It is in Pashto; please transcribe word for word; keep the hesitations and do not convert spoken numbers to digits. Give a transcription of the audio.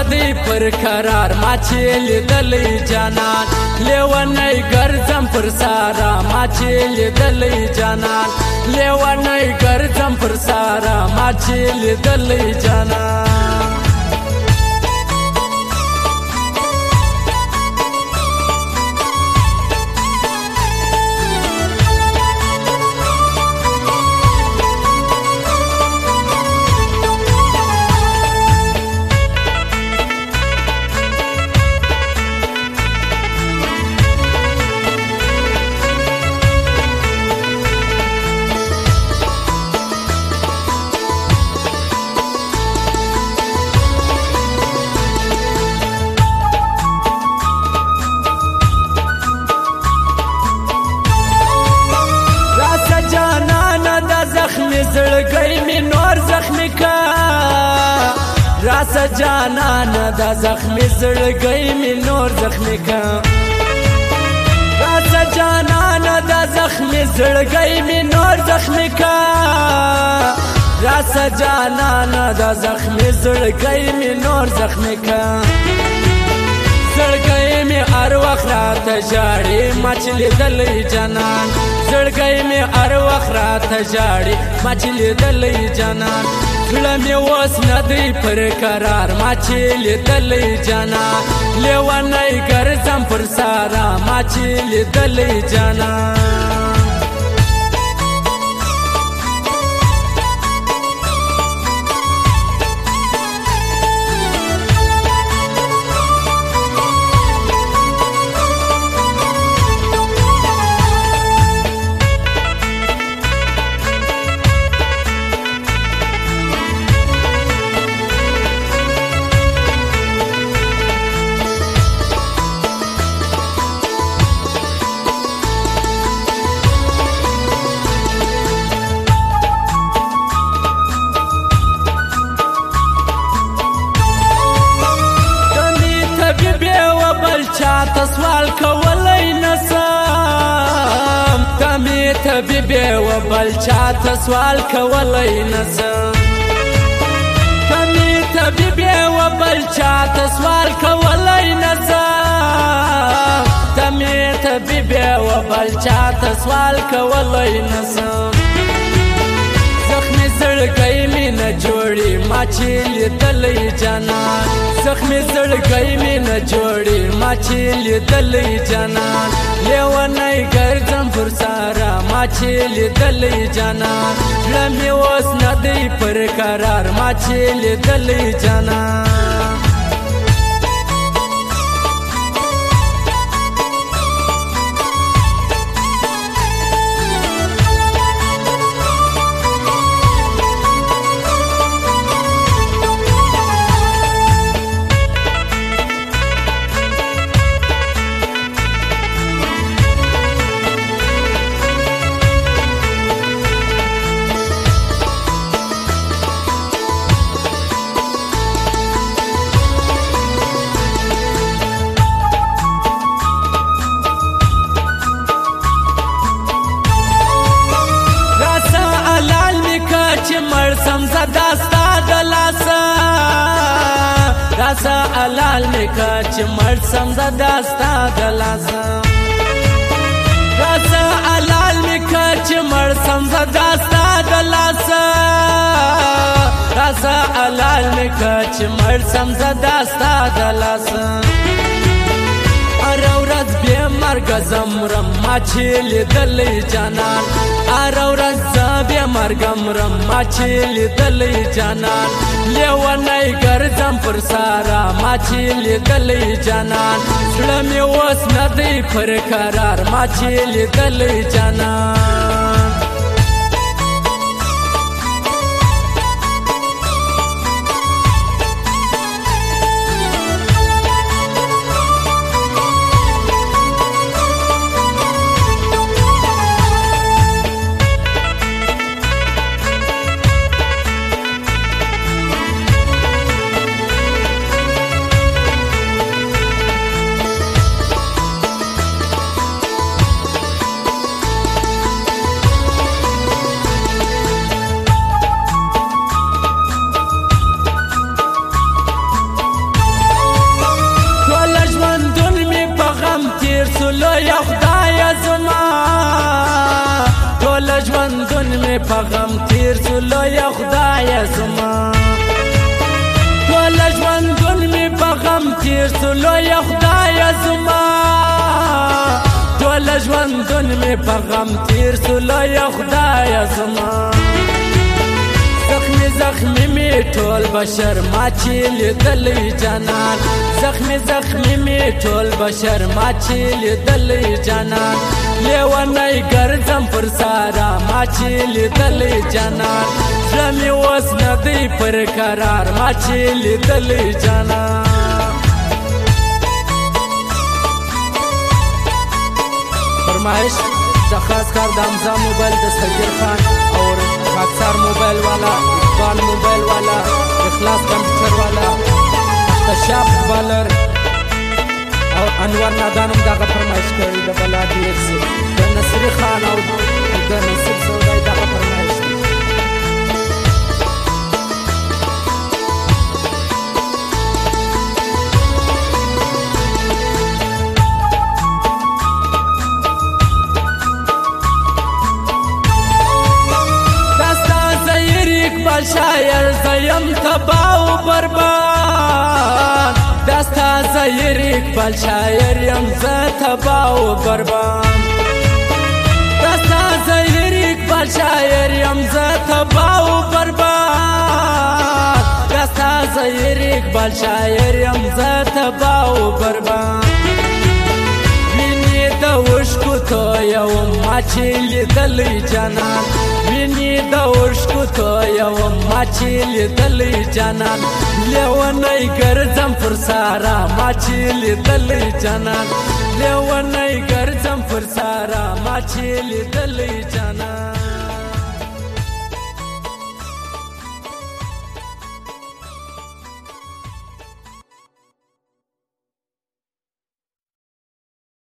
ندی پر قرار ما چې لیدلی جانان لیونی ګرځم پر سارا ما چې لیدلی جانان لیونی ګرځم پر سارا ما چې لیدلی جانان زخمی زړګی می نور زخمی کا راس جانان دا زخمی زړګی می نور زخمی کا راس جانان دا زخمی زړګی می نور زخمی کا راس جانان دا زخمی زړګی می نور زخمی کا زړګی می هر وخت راته ژاړي ما چې لیدلی جانان زړګی می هر وخت راته ژاړي ما چې لیدلی جانان زړه می اوس نه دی پر قرار ما چې لیدلی جانان لیونی ګرځم پر سارا ما چې لیدلی جانان چاته سوال کولای نسم کمی طبیبی و بل چاته سوال کولای نسم کمی طبیبی و بل چاته سوال کولای نسم کمی طبیبی و بل چاته سوال کولای نسم زخمی زړګی می نه جوړي ما چې لیدلی جانان زخمی زړګی می نه جوړي ما چې لیدلی جانان لیونی ګرځم پر سارا ما چې لیدلی جانان زړه می اوس نه دی پر قرار ما چې لیدلی جانان مرسم زداستا دلاسا راسا علال مکا چه مرسم زداستا دلاسا راسا علال مکا چه مرسم زداستا دلاسا راسا علال مکا چه مرسم زداستا دلاسا ارو رز بی مرگ زمرم ما چې لیدلی جانان ارو رز بی مرگ مرم ما چې لیدلی جانان لیونی ګرځم پر سارا ما چې لیدلی جانان زړه می اوس نه دی پر قرار ما چې لیدلی جانان غم تیر سو لوی خدای زما ټول ژوندون می په غم تیر سو لوی خدای زما ټول ژوندون می په غم تیر سو لوی خدای زما زخمی زخمی می ټول بشر ما چې لیدلی جانان زخمی زخمی می ټول بشر ما چې لیدلی جانان لیونی ګرځم پر سارا ما چې لیدلی جانان زړه مې اوس نه دی پر قرار ما چې لیدلی جانان فرمایش د خاص کار د حمزه موبایل د صغیر خان اور خاکسار موبایل والا اقبال موبایل والا اخلاص کمپیوټر والا اختشاف بالر او انور نادانم دغه فرمایش کوي د بلادي ایکس د نصری خان او د نصیب سودای دغه فرمایش شاعر زیم تباو بربان دستا زیر اقبال شاعر یم ز تباو بربان دستا زیر اقبال شاعر یم ز تباو بربان دستا زیر اقبال شاعر یم ز تباو بربان ویني د وشکو تو یو ما چې لیدلی جانان ویني د وشکو تو یو ما چې لیدلی جانان لیونی ګرځم پر سارا ما چې لیدلی جانان لیونی ګرځم پر سارا ما چې لیدلی جانان